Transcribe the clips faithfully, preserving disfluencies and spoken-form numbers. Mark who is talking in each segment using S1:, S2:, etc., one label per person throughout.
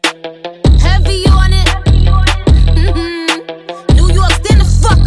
S1: Heavy on it. Mm-hmm. New York, stand the fuck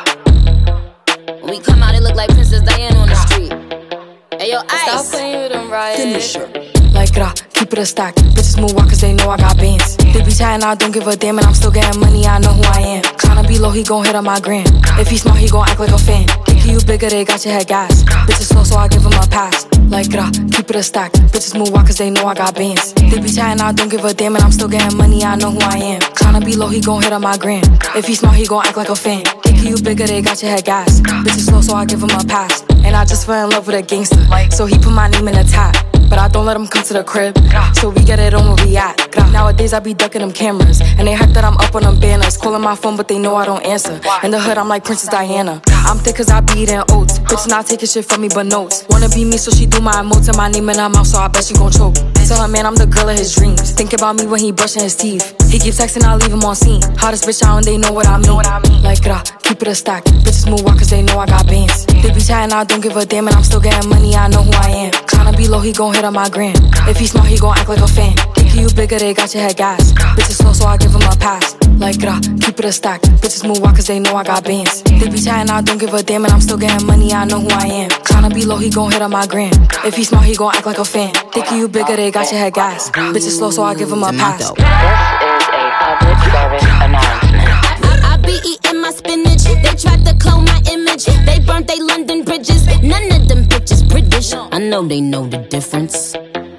S1: up. When we come out, it look like Princess Diana on the street. Hey, yo, Ice.
S2: Stop playing with them, right?
S3: Finisher. Like gra, keep it a stack. Bitches move walk cause they know I got bands. They be chatting, I don't give a damn, and I'm still getting money, I know who I am. Tryna be low, he gon' hit on my gram. If he smart, he gon' act like a fan. Thinking you bigger, they got your head gas. Bitches slow, so I give him a pass. Like gra, keep it a stack. Bitches move walk cause they know I got bands. They be chatting, I don't give a damn, and I'm still getting money, I know who I am. Tryna be low, he gon' hit on my gram. If he smart, he gon' act like a fan. Thinking you bigger, they got your head gas. Bitches slow, so I give him a pass. And I just fell in love with a gangster, so he put my name in the top. But I don't let him come to the crib, so we get it on where we at. Nowadays I be ducking them cameras, and they hype that I'm up on them banners. Calling my phone, but they know I don't answer. In the hood, I'm like Princess Diana. I'm thick cause I be eating oats. Bitch not taking shit from me but notes. Wanna be me, so she do my emotes and my name in her mouth, so I bet she gon' choke. Tell her man I'm the girl of his dreams. Think about me when he brushing his teeth. He keep texting, I leave him on scene. Hottest bitch out and they know what I mean. Like gra, keep it a stack. Bitches move walk cause they know I got bands. They be chatting, I don't give a damn, and I'm still getting money, I know who I am. Tryna be low, he gon' hit on my gram. If he smart, he gon' act like a fan. Thinking you bigger, they got your head gas. Bitches slow, so I give him a pass. Like gra, keep it a stack. Bitches move walk cause they know I got bands. They be chatting, I don't give a damn, and I'm still getting money, I know who I am. Tryna be low, he gon' hit on my gram. If he smart, he gon' act like a fan. Thinking you bigger, they got your head gas. Bitches slow, so I give him a pass.
S4: This is a public service announcement.
S1: I, I be eating my spinach. They tried to clone my image. They burnt they London bridges. None of them bitches British. I know they know the difference.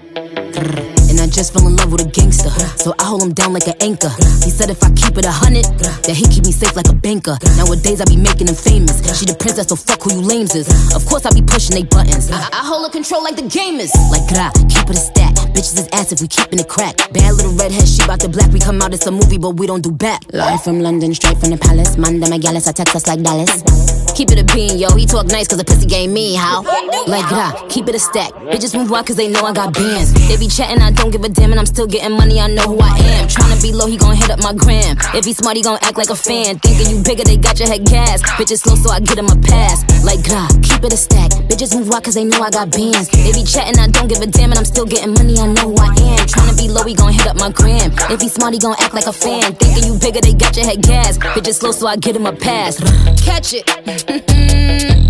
S1: And I just fell in love with a gangster, so I hold him down like an anchor. He said if I keep it a hundred, that he keep me safe like a banker. Nowadays I be making him famous. She the princess, so fuck who you lames is. Of course I be pushing they buttons. I, I hold her control like the gamers. Like gra, keep it a stack. Bitches is ass if we keepin' it crack. Bad little redhead, she bout the black. We come out, it's a movie, but we don't do back. Live from London, straight from the palace. Manda Megalis, I text us like Dallas. Keep it a bean, yo. He talk nice cause the pussy game me, how? Like gra, keep it a stack. Bitches move wild cause they know I got bands. They be chatting, I don't give a damn, and I'm still getting money, I know who I am. Tryna be low, he gon' hit up my gram. If he smart, he gon' act like a fan. Thinking you bigger, they got your head gas. Bitches slow, so I get him a pass. Like gra, keep it a stack. Bitches move wild cause they know I got bands. They be chatting, I don't give a damn, and I'm still getting money, I know who I am. Tryna be low, he gon' hit up my gram. If he smart, he gon' act like a fan. Thinking you bigger, they got your head gas. Bitches slow, so I get him a pass. Catch it.